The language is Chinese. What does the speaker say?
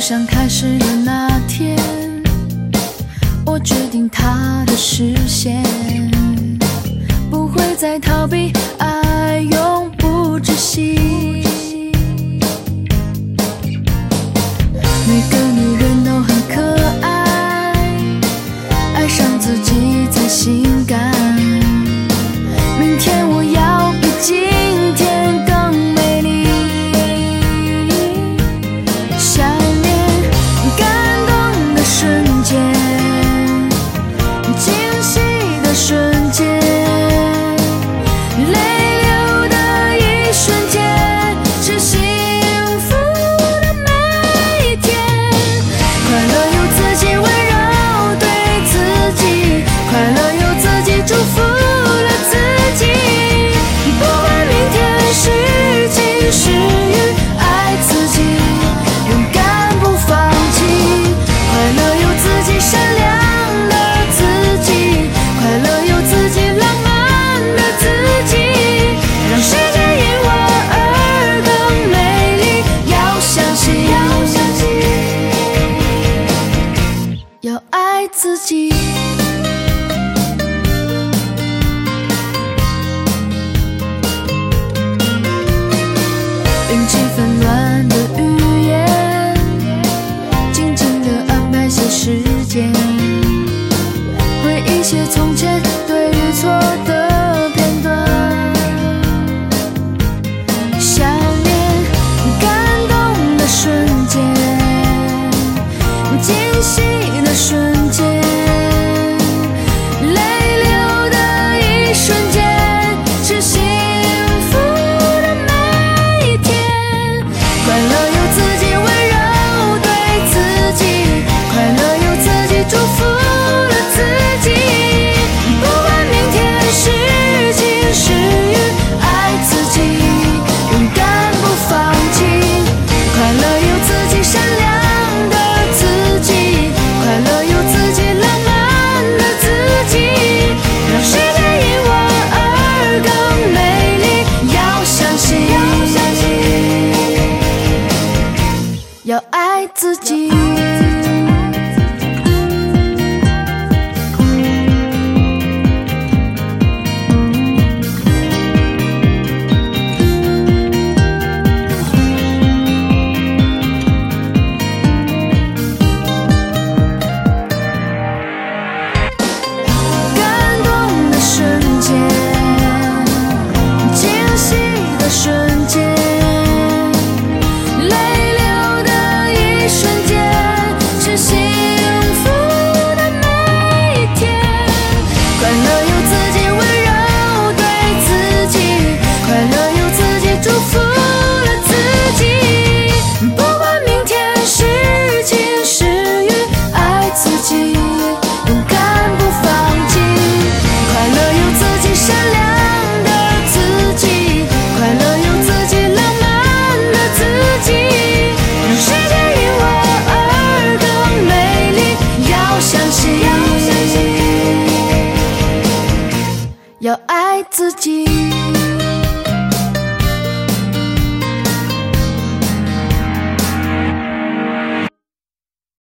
想开始的那天，我决定它的实现，不会再逃避，爱永不止息。每个女人都很可爱，爱上自己才性感。明天我要比今天更美丽。想念感动的瞬间，惊喜的瞬间，泪流的一瞬间，是幸福的每一天。快乐有自己温柔对自己，快乐有自己祝福了自己。不管明天是晴是雨，爱自己，勇敢不放弃。快乐有自己善良的自己，快乐有自己浪漫的自己，让世界因我而更美丽。要相信，要爱自己。摒弃纷乱的语言，静静地安排些时间，回忆些从前对与错的片段。想念感动的瞬间，惊喜的瞬间，泪流的一瞬间，是幸福的每一天。快乐有自己温柔对自己，快乐有自己祝福了自己。不管明天是晴是雨，爱自己，勇敢不放弃。快乐有自己善良的自己，快乐有自己浪漫的自己，让世界因我而更美丽。要相信，要爱自己。